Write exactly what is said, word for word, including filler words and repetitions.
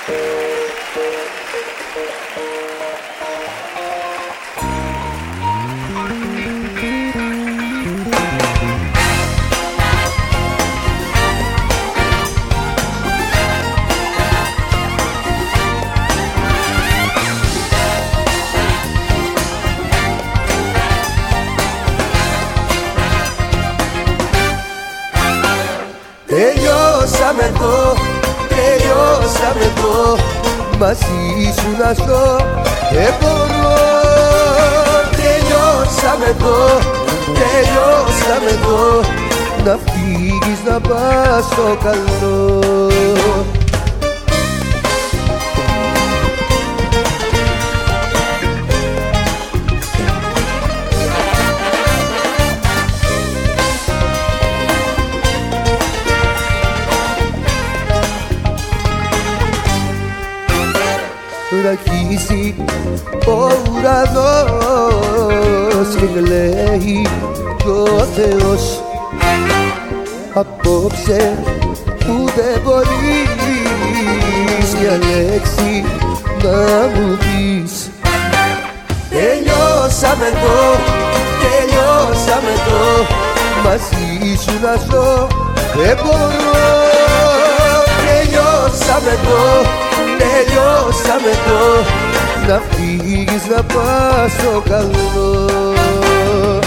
Τελειώσαμε εδώ, τελειώσαμε εδώ, μαζί σου να ζω δεν μπορώ. Τελειώσαμε εδώ, τελειώσαμε εδώ, να φύγεις να πας στο καλό. Ραχίζει ο ουρανός και κλαίει ο Θεός. Απόψε που δεν μπορείς μια λέξη να μου πεις. Τελειώσαμε εδώ, τελειώσαμε εδώ, μαζί σου να ζω δεν μπορώ. Τελειώσαμε εδώ, τελειώσαμε εδώ, να φύγεις να πας στο καλό.